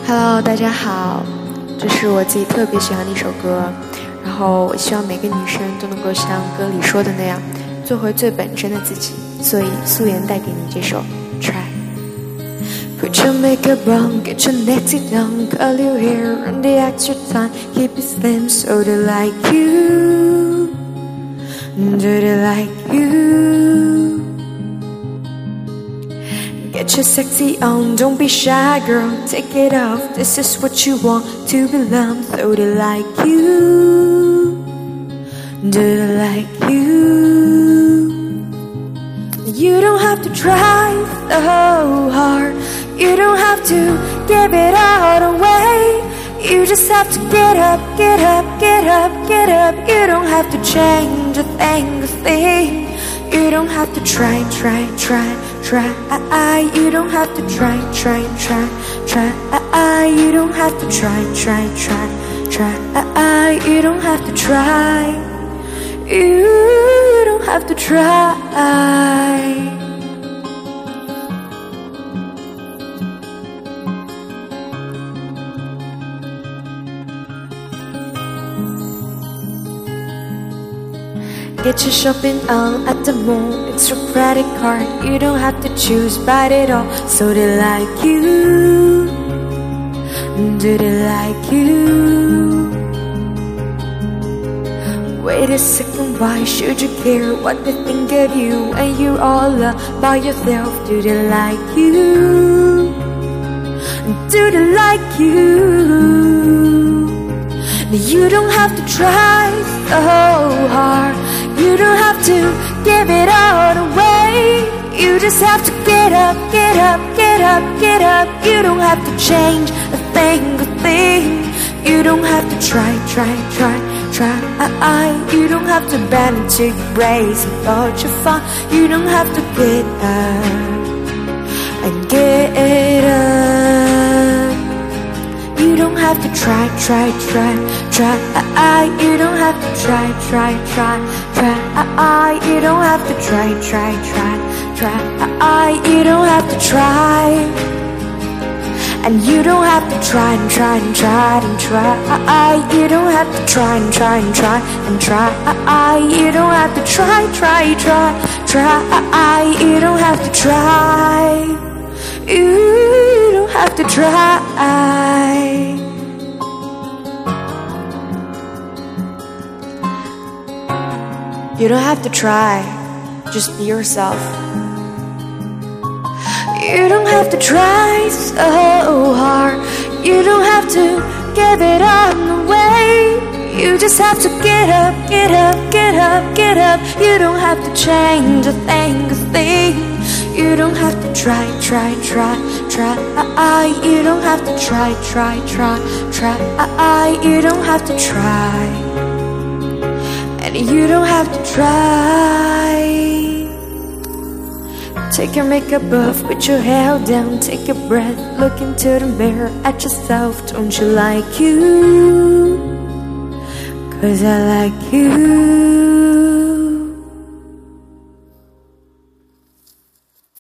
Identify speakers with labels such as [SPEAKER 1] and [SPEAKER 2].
[SPEAKER 1] Hello， 大家好，这是我自己特别喜欢的一首歌，然后我希望每个女生都能够像歌里说的那样，做回最本真的自己，所以素颜带给你这首 Try。Put your makeup on, get your nails done, curl your hair, run the extra time, keep it slim so they like you, do they like you? Get your sexy on, don't be shy girl, take it off, this is what you want to belong, so they like you, do they like you? You don't have to try so hard, you don't have to give it all away, you just have to get up, get up, get up, get up. You don't have to change a thing, you don't have to try, try, try, try. You don't have to try, try, try, try. You don't have to try, try, try, try. You don't have to try, you don't have to try. Get your shopping on at the mall, it's your credit card, you don't have to choose, buy it all, so they like you, do they like you? Wait a second, why should you care what they think of you when you're all by yourself? Do they like you, do they like you? You don't have to try so hard, you don't have to give it all away, you just have to get up, get up, get up, get up. You don't have to change a thing, you don't have to try, try, try, try. You don't have to bend until you raise and thought you're fine, you don't have to get up and get up. You don't have to try, try, try, try. You don't have to try, try, try, try. You don't have to try, try, try, try. You don't have to try, and you don't have to try and try and try and try. You don't have to try and try and try and try. You don't have to try, try, try, try. You don't have to try, you don't have to try. You don't have to try, just be yourself. You don't have to try so hard, you don't have to give it all away, you just have to get up, get up, get up, get up. You don't have to change a thing, you don't have to try, try, try, try. You don't have to try, try, try, try. You don't have to try, and you don't have to try. Take your makeup off, put your hair down, take a breath, look into the mirror at yourself. Don't you like you? 'Cause I like you.